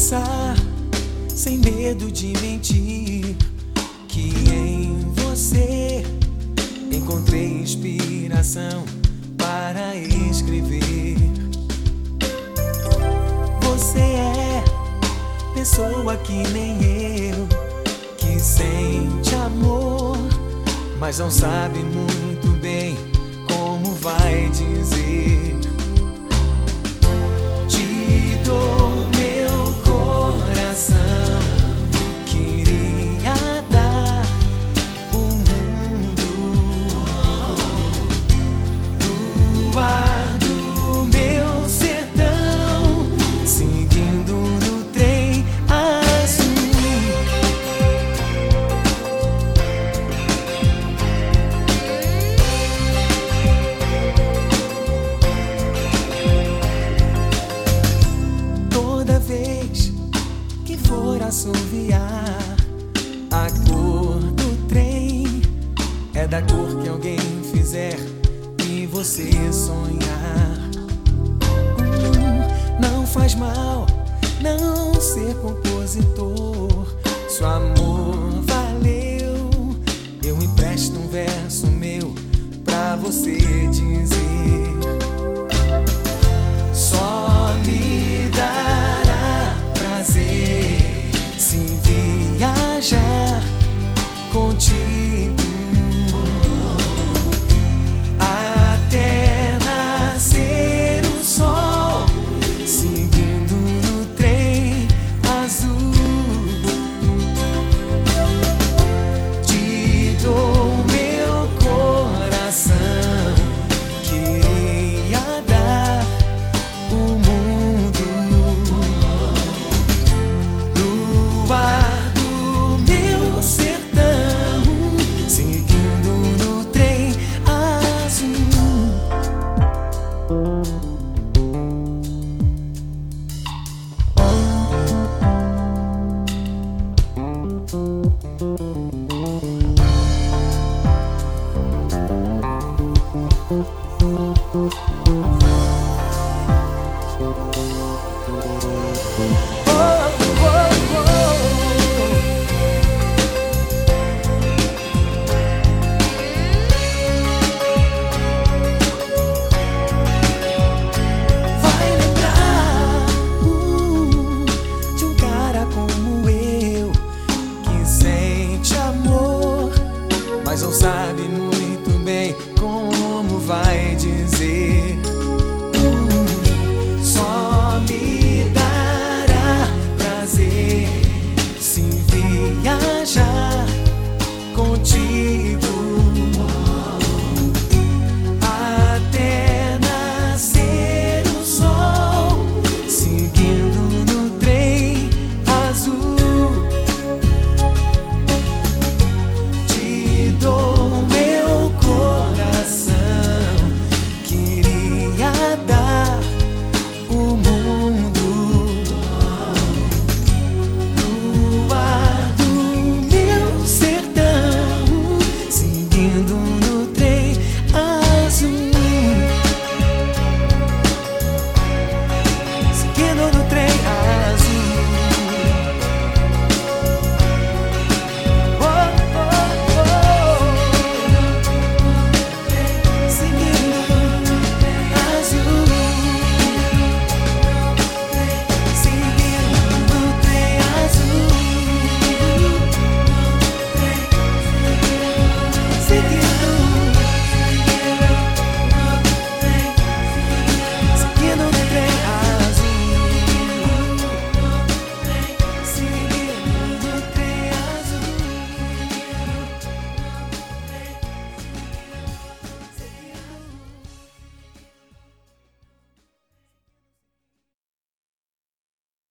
confessar, sem medo de mentir, que em você encontrei inspiração para escrever. Você é pessoa que nem eu, que sente amor, mas não sabe muito bem como vai dizer. Te dou meu coração, queria dar o mundo do ar do meu sertão, seguindo no trem azul. Toda vez que for assoviar, a cor do trem é da cor que alguém fizer e você sonhar. Não faz mal não ser compositor, se o amor valeu, eu empresto um verso meu pra você dizer. Só me dará prazer se viajar contigo até nascer o sol, seguindo no trem azul. Te dou meu coração, queria dar o mundo do ar do meu sertão, seguindo no trem azul. Oh,